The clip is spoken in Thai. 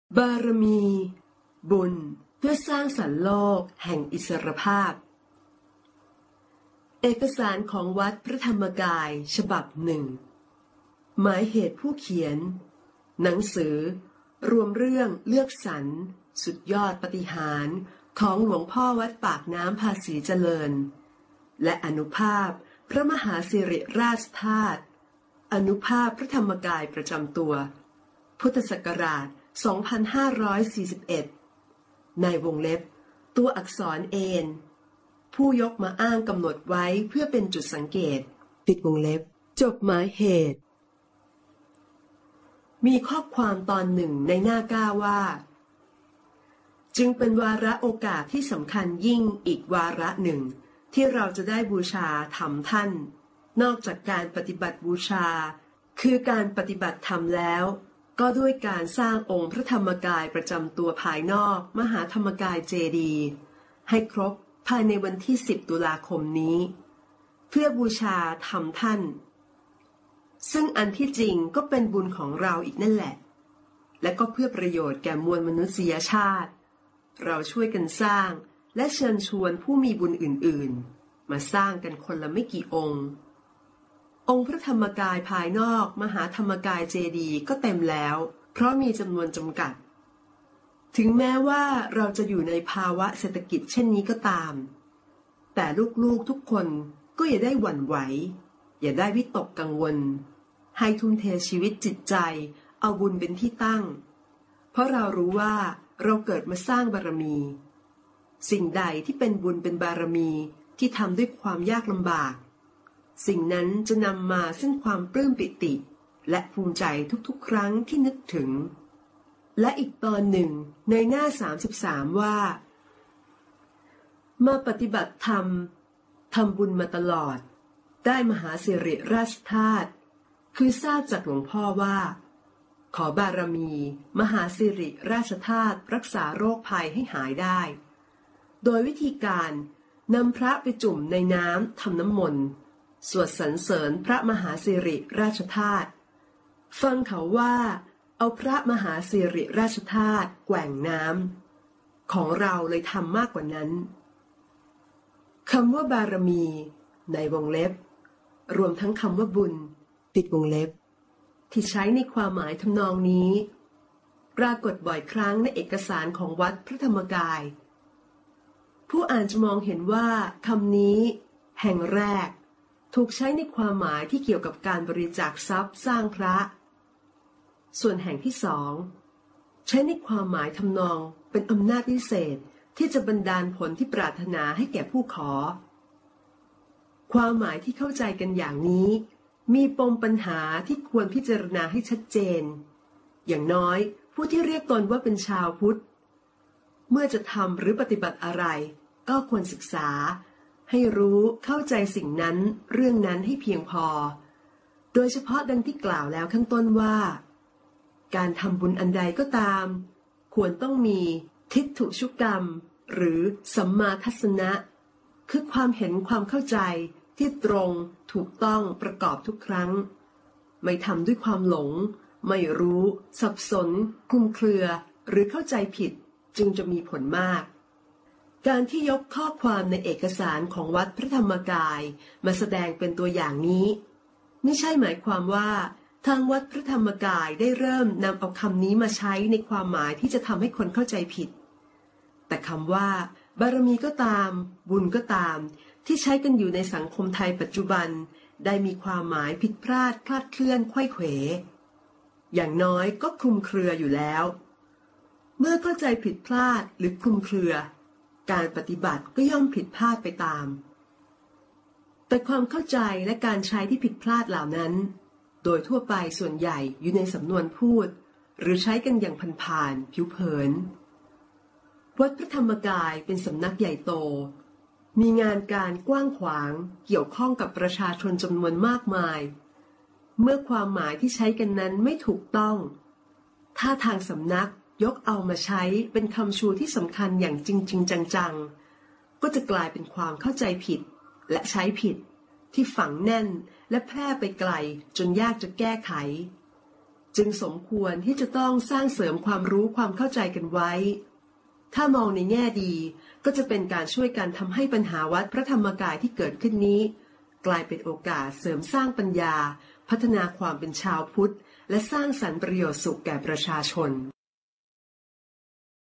บารมีบุญเพื่อสร้างสรรค์โลกแห่งอิสรภาพเอกสารของวัดพระธรรมกายฉบับหนึ่งหมายเหตุผู้เขียนหนังสือรวมเรื่องเลือกสรรสุดยอดปาฏิหาริย์ของหลวงพ่อวัดปากน้ำภาษีเจริญและอนุภาพพระมหาสิริราชธาตุอนุภาพพระธรรมกายประจำตัวพุทธศักราช2541ในวงเล็บตัวอักษรเอนผู้ยกมาอ้างกำหนดไว้เพื่อเป็นจุดสังเกตปิดวงเล็บจบหมายเหตุมีข้อความตอนหนึ่งในหน้า9ว่าจึงเป็นวาระโอกาสที่สำคัญยิ่งอีกวาระหนึ่งที่เราจะได้บูชาธรรมท่านนอกจากการปฏิบัติบูชาคือการปฏิบัติธรรมแล้วก็ด้วยการสร้างองค์พระธรรมกายประจำตัวภายนอกมหาธรรมกายเจดีย์ให้ครบภายในวันที่10 ตุลาคมนี้เพื่อบูชาธรรมท่านซึ่งอันที่จริงก็เป็นบุญของเราอีกนั่นแหละและก็เพื่อประโยชน์แก่มวลมนุษยชาติเราช่วยกันสร้างและเชิญชวนผู้มีบุญอื่นๆมาสร้างกันคนละไม่กี่องค์พระธรรมกายภายนอกมหาธรรมกายเจดีย์ก็เต็มแล้วเพราะมีจำนวนจำกัดถึงแม้ว่าเราจะอยู่ในภาวะเศรษฐกิจเช่นนี้ก็ตามแต่ลูกๆทุกคนก็อย่าได้หวั่นไหวอย่าได้วิตกกังวลให้ทุ่มเทชีวิตจิตใจเอาบุญเป็นที่ตั้งเพราะเรารู้ว่าเราเกิดมาสร้างบารมีสิ่งใดที่เป็นบุญเป็นบารมีที่ทำด้วยความยากลำบากสิ่งนั้นจะนำมาซึ่งความปลื้มปิติและภูมิใจทุกๆครั้งที่นึกถึงและอีกตอนหนึ่งในหน้า33ว่ามาปฏิบัติธรรมทำบุญมาตลอดได้มหาสิริราชธาตุคือทราบจากหลวงพ่อว่าขอบารมีมหาสิริราชธาตุรักษาโรคภัยให้หายได้โดยวิธีการนำพระไปจุ่มในน้ำทำน้ำมนต์สวดสรรเสริญพระมหาสิริราชธาตุฟังเขาว่าเอาพระมหาสิริราชธาตุแกว่งน้ำของเราเลยทำมากกว่านั้นคำว่าบารมีในวงเล็บรวมทั้งคำว่าบุญปิดวงเล็บที่ใช้ในความหมายทำนองนี้ปรากฏบ่อยครั้งในเอกสารของวัดพระธรรมกายผู้อ่านจะมองเห็นว่าคำนี้แห่งแรกถูกใช้ในความหมายที่เกี่ยวกับการบริจาคทรัพย์สร้างพระส่วนแห่งที่สองใช้ในความหมายทำนองเป็นอำนาจพิเศษที่จะบันดาลผลที่ปรารถนาให้แก่ผู้ขอความหมายที่เข้าใจกันอย่างนี้มีปมปัญหาที่ควรพิจารณาให้ชัดเจนอย่างน้อยผู้ที่เรียกตนว่าเป็นชาวพุทธเมื่อจะทำหรือปฏิบัติอะไรก็ควรศึกษาให้รู้เข้าใจสิ่งนั้นเรื่องนั้นให้เพียงพอโดยเฉพาะดังที่กล่าวแล้วข้างต้นว่าการทำบุญอันใดก็ตามควรต้องมีทิฏฐุชุกรรมหรือสัมมาทัศนะคือความเห็นความเข้าใจที่ตรงถูกต้องประกอบทุกครั้งไม่ทำด้วยความหลงไม่รู้สับสนคลุมเครือหรือเข้าใจผิดจึงจะมีผลมากการที่ยกข้อความในเอกสารของวัดพระธรรมกายมาแสดงเป็นตัวอย่างนี้ไม่ใช่หมายความว่าทางวัดพระธรรมกายได้เริ่มนำเอาคำนี้มาใช้ในความหมายที่จะทำให้คนเข้าใจผิดแต่คำว่าบารมีก็ตามบุญก็ตามที่ใช้กันอยู่ในสังคมไทยปัจจุบันได้มีความหมายผิดพลาดคลาดเคลื่อนไขว้เขวอย่างน้อยก็คลุมเครืออยู่แล้วเมื่อเข้าใจผิดพลาดหรือคลุมเครือการปฏิบัติก็ย่อมผิดพลาดไปตามแต่ความเข้าใจและการใช้ที่ผิดพลาดเหล่านั้นโดยทั่วไปส่วนใหญ่อยู่ในสำนวนพูดหรือใช้กันอย่างผ่านๆผิวเผินวัดพระธรรมกายเป็นสำนักใหญ่โตมีงานการกว้างขวางเกี่ยวข้องกับประชาชนจำนวนมากมายเมื่อความหมายที่ใช้กันนั้นไม่ถูกต้องถ้าทางสำนักยกเอามาใช้เป็นคำชูที่สำคัญอย่างจริงๆจังๆก็จะกลายเป็นความเข้าใจผิดและใช้ผิดที่ฝังแน่นและแพร่ไปไกลจนยากจะแก้ไขจึงสมควรที่จะต้องสร้างเสริมความรู้ความเข้าใจกันไว้ถ้ามองในแง่ดีก็จะเป็นการช่วยกันทำให้ปัญหาวัดพระธรรมกายที่เกิดขึ้นนี้กลายเป็นโอกาสเสริมสร้างปัญญาพัฒนาความเป็นชาวพุทธและสร้างสรรค์ประโยชน์สุขแก่ประชาชน